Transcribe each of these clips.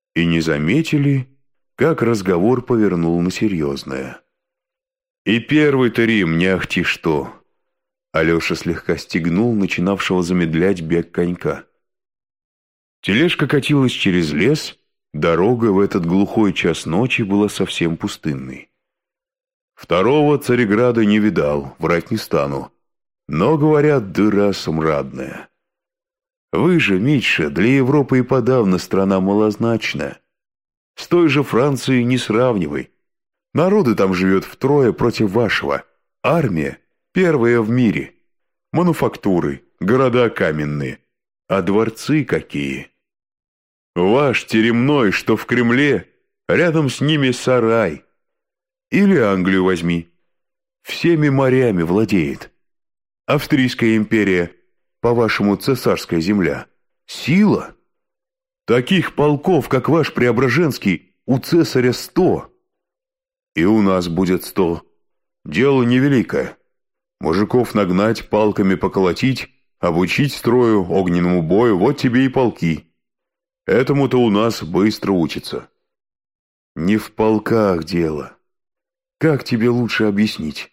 и не заметили, как разговор повернул на серьезное. «И первый-то Рим, не ахти что!» Алеша слегка стегнул начинавшего замедлять бег конька. Тележка катилась через лес, дорога в этот глухой час ночи была совсем пустынной. Второго Цареграда не видал, врать не стану, но, говорят, дыра смрадная. Вы же, Митша, для Европы и подавно страна малозначная. С той же Францией не сравнивай. Народу там живет втрое против вашего. Армия первая в мире. Мануфактуры, города каменные. А дворцы какие? Ваш теремной, что в Кремле, рядом с ними сарай. Или Англию возьми. Всеми морями владеет. Австрийская империя, по-вашему, цесарская земля. Сила? Таких полков, как ваш Преображенский, у цесаря 100. И у нас будет 100. Дело невеликое. Мужиков нагнать, палками поколотить, обучить строю, огненному бою, вот тебе и полки. Этому-то у нас быстро учатся. Не в полках дело. Как тебе лучше объяснить?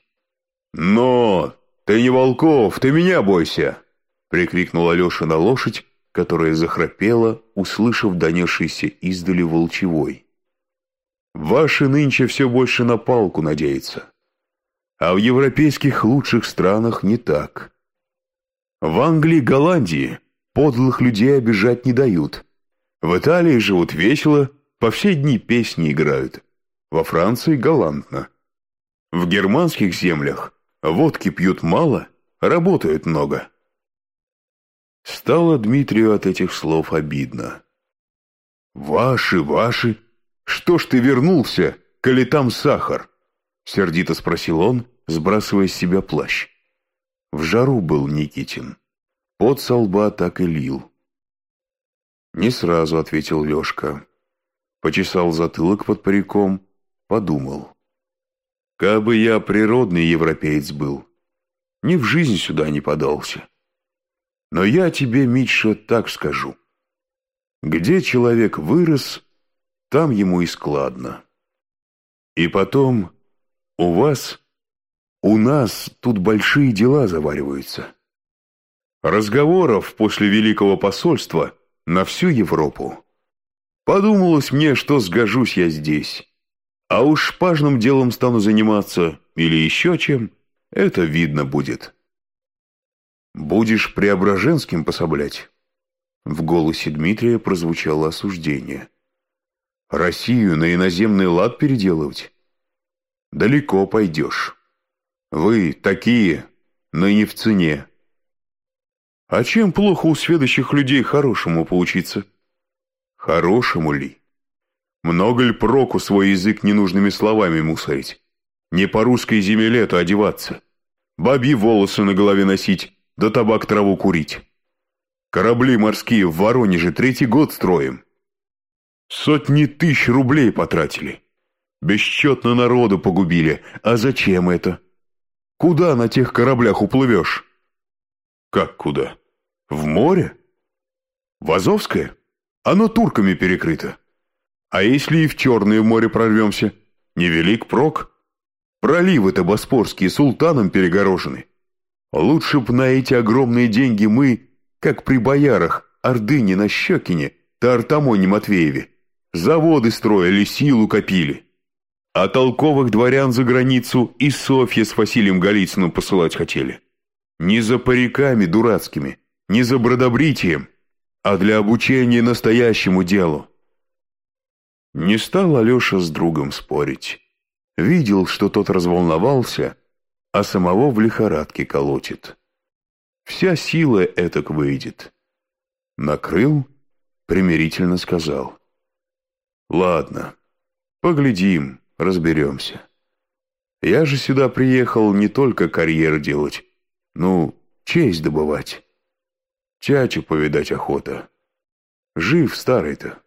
Но ты не волков, ты меня бойся! Прикрикнул Алеша на лошадь, которая захрапела, услышав донесшийся издали волчевой. Ваши нынче все больше на палку надеются. А в европейских лучших странах не так. В Англии, Голландии подлых людей обижать не дают. В Италии живут весело, по все дни песни играют. Во Франции галантно. В германских землях водки пьют мало, работают много. Стало Дмитрию от этих слов обидно. «Ваши, ваши? Что ж ты вернулся, коли там сахар?» — сердито спросил он, сбрасывая с себя плащ. В жару был Никитин. Пот со лба так и лил. Не сразу ответил Лешка. Почесал затылок под париком, подумал. Кабы я природный европеец был, ни в жизнь сюда не подался. Но я тебе, Митша, так скажу. Где человек вырос, там ему и складно. И потом, у нас тут большие дела завариваются. Разговоров после Великого посольства на всю Европу. Подумалось мне, что сгожусь я здесь. А уж шпажным делом стану заниматься или еще чем, это видно будет. Будешь Преображенским пособлять? В голосе Дмитрия прозвучало осуждение. Россию на иноземный лад переделывать? Далеко пойдешь. Вы такие, но не в цене. А чем плохо у сведущих людей хорошему поучиться? Хорошему ли? Много ли проку свой язык ненужными словами мусорить? Не по русской земле-то одеваться. Бабьи волосы на голове носить, да табак траву курить. Корабли морские в Воронеже 3-й год строим. Сотни тысяч рублей потратили. Бесчетно народу погубили. А зачем это? Куда на тех кораблях уплывешь? Как куда? В море? В Азовское? Оно турками перекрыто. А если и в Черное море прорвемся? Невелик прок. Проливы-то боспорские султаном перегорожены. Лучше б на эти огромные деньги мы, как при боярах Ордыне на Щекине, да Артамоне Матвееве, заводы строили, силу копили. А толковых дворян за границу и Софья с Василием Голицыным посылать хотели. Не за париками дурацкими, не за бродобритием, а для обучения настоящему делу. Не стал Алеша с другом спорить. Видел, что тот разволновался, а самого в лихорадке колотит. Вся сила этак выйдет. Накрыл, примирительно сказал. Ладно, поглядим, разберемся. Я же сюда приехал не только карьеру делать, честь добывать. Тятю повидать охота. Жив старый-то.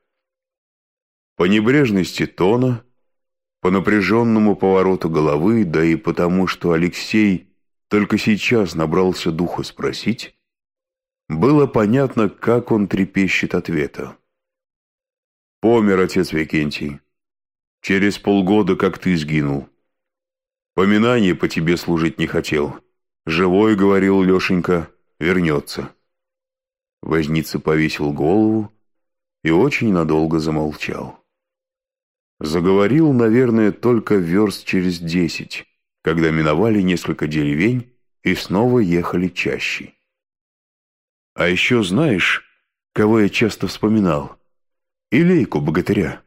По небрежности тона, по напряженному повороту головы, да и потому, что Алексей только сейчас набрался духа спросить, было понятно, как он трепещет ответа. Помер отец Викентий. Через полгода, как ты сгинул. Поминание по тебе служить не хотел. Живой, говорил Лешенька, вернется. Возница повесил голову и очень надолго замолчал. Заговорил, наверное, только верст через 10, когда миновали несколько деревень и снова ехали чаще. А еще знаешь, кого я часто вспоминал? Илейку богатыря.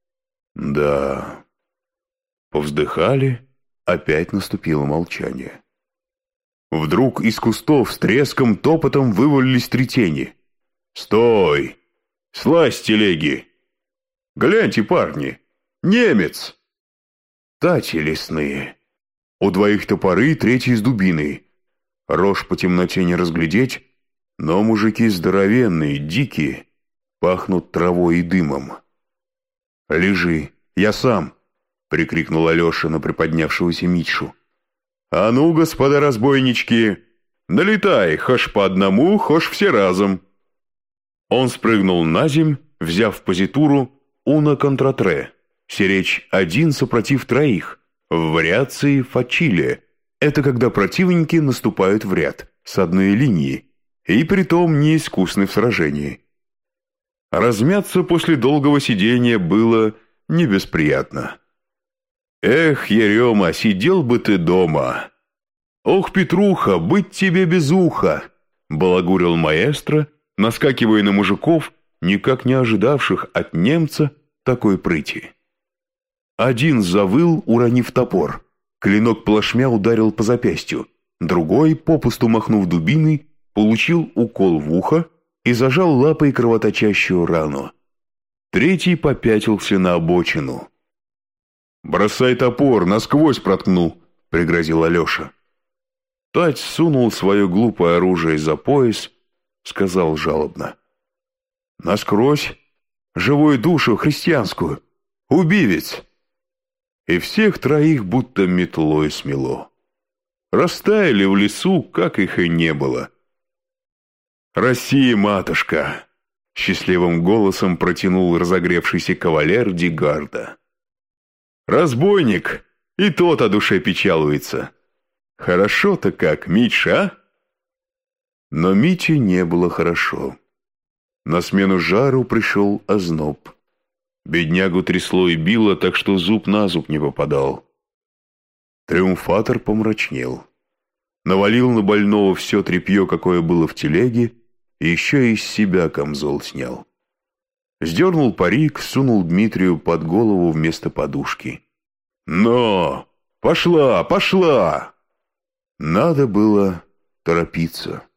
Да. Повздыхали, опять наступило молчание. Вдруг из кустов с треском, топотом вывалились 3 тени. «Стой! Слазь с телеги! Гляньте, парни! Немец!» Тати лесные. У 2 топоры, 3 с дубиной. Рожь по темноте не разглядеть, но мужики здоровенные, дикие, пахнут травой и дымом. «Лежи, я сам!» — прикрикнул Алеша на приподнявшегося Митшу. «А ну, господа разбойнички, налетай, хошь по одному, хошь все разом!» Он спрыгнул на земь, взяв позитуру «уна контратре», сиречь 1 супротив 3, в вариации фачиле. Это когда противники наступают в ряд, с одной линии, и притом неискусны в сражении. Размяться после долгого сидения было не бесприятно. «Эх, Ерема, сидел бы ты дома!» «Ох, Петруха, быть тебе без уха!» — балагурил маэстро, наскакивая на мужиков, никак не ожидавших от немца такой прыти. Один завыл, уронив топор. Клинок плашмя ударил по запястью. Другой, попусту махнув дубиной, получил укол в ухо и зажал лапой кровоточащую рану. 3 попятился на обочину. «Бросай топор, насквозь проткну», — пригрозил Алеша. Тать сунул свое глупое оружие за пояс, сказал жалобно. «Насквозь, живую душу христианскую, убивец!» И всех 3 будто метлой смело. Растаяли в лесу, как их и не было. «Россия, матушка!» — счастливым голосом протянул разогревшийся кавалер Дигарда. «Разбойник, и тот о душе печалуется. Хорошо-то как, Митша, а?» Но Мите не было хорошо. На смену жару пришел озноб. Беднягу трясло и било, так что зуб на зуб не попадал. Триумфатор помрачнел. Навалил на больного все тряпье, какое было в телеге, и еще из себя камзол снял. Сдернул парик, сунул Дмитрию под голову вместо подушки. «Но! Пошла, пошла!» Надо было торопиться.